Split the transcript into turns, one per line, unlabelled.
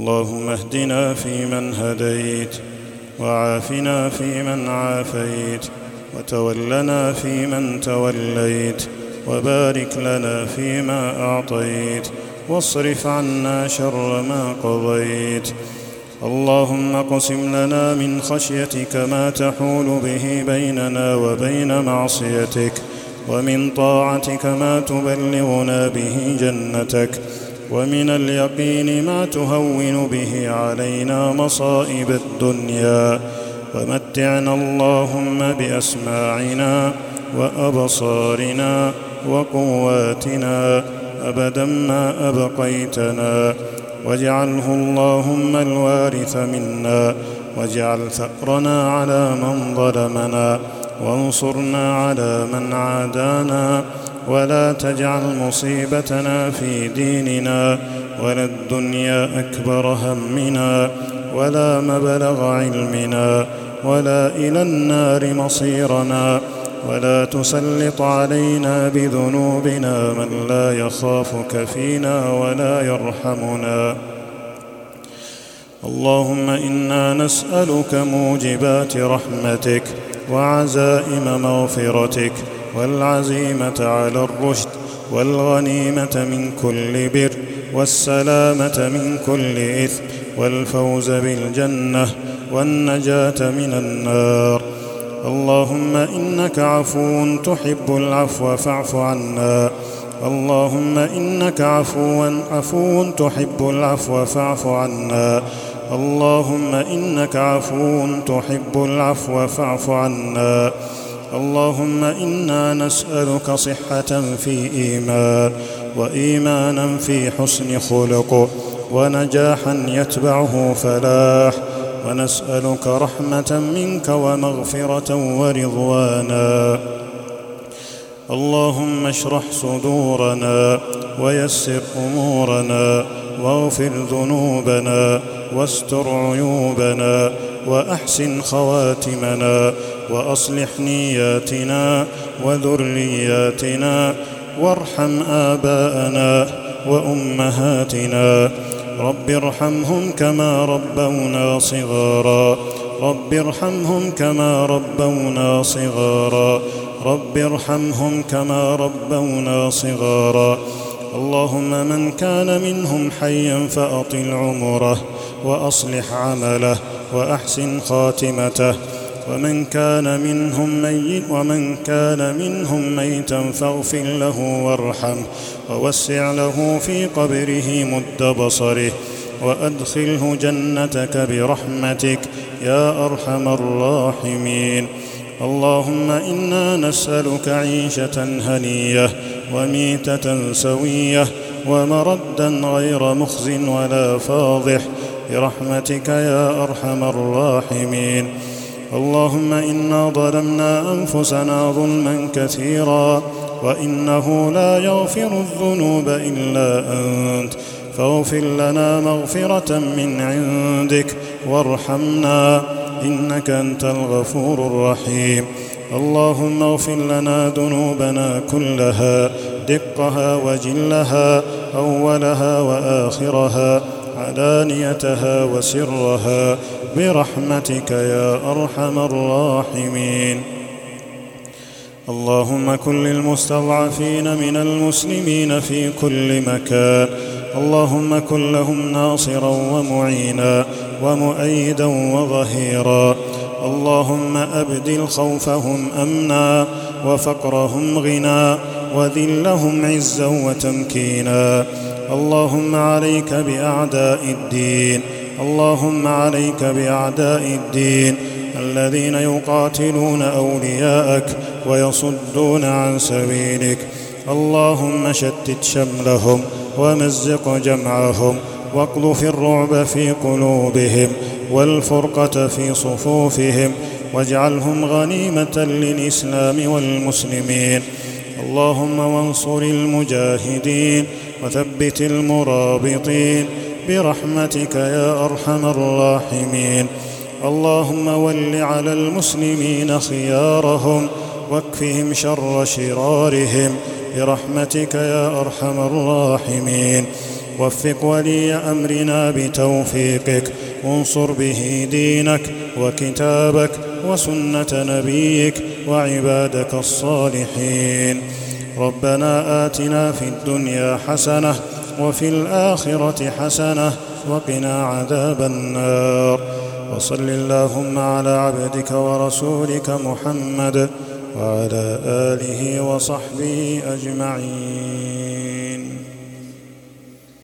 اللهم اهدنا فيمن هديت، وعافنا فيمن عافيت، وتولنا فيمن توليت، وبارك لنا فيما أعطيت، واصرف عنا شر ما قضيت. اللهم اقسم لنا من خشيتك ما تحول به بيننا وبين معصيتك، ومن طاعتك ما تبلغنا به جنتك، ومن اليقين ما تهون به علينا مصائب الدنيا، ومتعنا اللهم بأسماعنا وأبصارنا وقواتنا أبدا ما أبقيتنا، واجعله اللهم الوارث منا، واجعل ثأرنا على من ظلمنا، وانصرنا على من عادانا، ولا تجعل مصيبتنا في ديننا، ولا الدنيا أكبر همنا، ولا مبلغ علمنا، ولا إلى النار مصيرنا، ولا تسلط علينا بذنوبنا من لا يخافك فينا ولا يرحمنا. اللهم إنا نسألك موجبات رحمتك، وعزائم مغفرتك، والعزيمة على الرشد، والغنيمة من كل بر، والسلامة من كل إثم، والفوز بالجنة، والنجاة من النار. اللهم إنك عفو تحب العفو فاعف عنا. اللهم إنك عفو تحب العفو فاعف عنا. اللهم إنك عفو تحب العفو فاعف عنا. اللهم إنا نسألك صحة في إيمان، وإيمانا في حسن خلق، ونجاحا يتبعه فلاح، ونسألك رحمة منك ومغفرة ورضوانا. اللهم اشرح صدورنا، ويسر أمورنا، واغفر ذنوبنا، واستر عيوبنا، وأحسن خواتمنا، وأصلح نياتنا وذرياتنا، وارحم آباءنا وأمهاتنا. رب ارحمهم كما ربونا صغارا. رب ارحمهم كما ربونا صغارا. رب ارحمهم كما ربونا صغارا. اللهم من كان منهم حيا فأطل عمره، وأصلح عمله، وأحسن خاتمته. ومن كان منهم ميتا فاغفر له وارحمه، ووسع له في قبره مد بصره، وأدخله جنتك برحمتك يا أرحم الراحمين. اللهم إنا نسألك عيشة هنية، وميتة سوية، ومردا غير مخز ولا فاضح برحمتك يا أرحم الراحمين. اللهم إنا ظلمنا أنفسنا ظلما كثيرا، وإنه لا يغفر الذنوب إلا أنت، فاغفر لنا مغفرة من عندك، وارحمنا إنك أنت الغفور الرحيم. اللهم اغفر لنا ذنوبنا كلها، دقها وجلها، أولها وآخرها، علانيتها وسرها، برحمتك يا أرحم الراحمين. اللهم كن للمستضعفين من المسلمين في كل مكان، اللهم كن لهم ناصرا ومعينا، ومؤيدا وظهيرا. اللهم أبدل خوفهم أمنا، وفقرهم غنى، وذلهم عزا وتمكينا. اللهم عليك بأعداء الدين. اللهم عليك بأعداء الدين الذين يقاتلون أولياءك ويصدون عن سبيلك. اللهم شتت شملهم، ومزق جمعهم، واقذف الرعب في قلوبهم، والفرقة في صفوفهم، واجعلهم غنيمة للإسلام والمسلمين. اللهم وانصر المجاهدين، وثبت المرابطين برحمتك يا أرحم الراحمين. اللهم ول على المسلمين خيارهم، واكفهم شر شرارهم برحمتك يا أرحم الراحمين. وفق ولي أمرنا بتوفيقك، انصر به دينك وكتابك وسنة نبيك وعبادك الصالحين. ربنا آتنا في الدنيا حسنة وفي الآخرة حسنة وقنا عذاب النار. وصل اللهم على عبدك ورسولك محمد وعلى آله وصحبه أجمعين.